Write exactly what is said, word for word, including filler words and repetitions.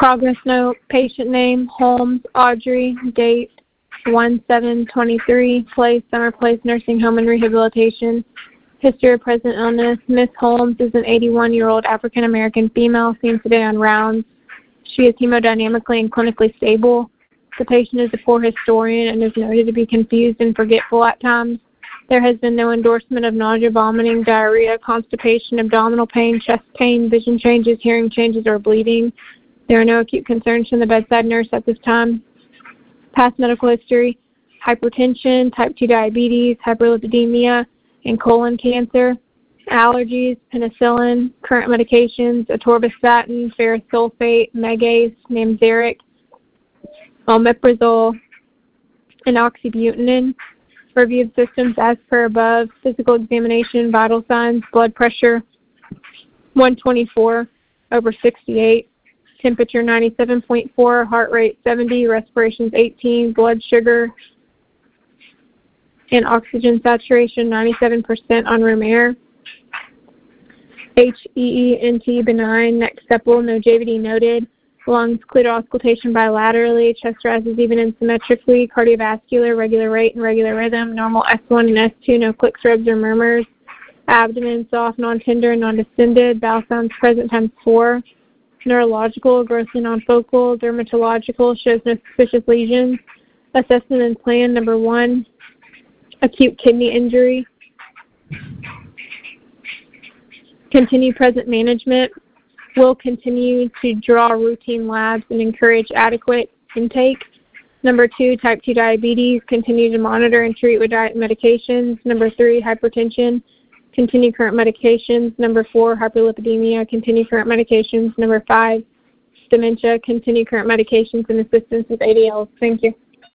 Progress note, patient name, Holmes, Audrey, date, one seven twenty-three, place, Summer Place Nursing Home and Rehabilitation. History of present illness, Miss Holmes is an eighty-one-year-old African-American female seen today on rounds. She is hemodynamically and clinically stable. The patient is a poor historian and is noted to be confused and forgetful at times. There has been no endorsement of nausea, vomiting, diarrhea, constipation, abdominal pain, chest pain, vision changes, hearing changes, or bleeding. There are no acute concerns from the bedside nurse at this time. Past medical history, hypertension, type two diabetes, hyperlipidemia, and colon cancer, allergies, penicillin, current medications, atorvastatin, ferrous sulfate, Megace, Namzaric, omeprazole, and oxybutynin. Review of systems as per above, physical examination, vital signs, blood pressure one twenty-four over sixty-eight, temperature ninety-seven point four, heart rate seventy, respirations eighteen, blood sugar and oxygen saturation ninety-seven percent on room air. H E E N T benign, neck sepal, no J V D noted. Lungs, clitoral auscultation bilaterally, chest rises even and symmetrically, cardiovascular, regular rate and regular rhythm, normal S one and S two, no clicks, rubs, or murmurs. Abdomen soft, non-tender, and non-distended, bowel sounds present times four. Neurological, grossly non-focal, dermatological, shows no suspicious lesions. Assessment and plan, number one, acute kidney injury. Continue present management. Will continue to draw routine labs and encourage adequate intake. Number two, type two diabetes. Continue to monitor and treat with diet and medications. Number three, hypertension. Continue current medications. Number four, hyperlipidemia. Continue current medications. Number five, dementia. Continue current medications and assistance with A D Ls. Thank you.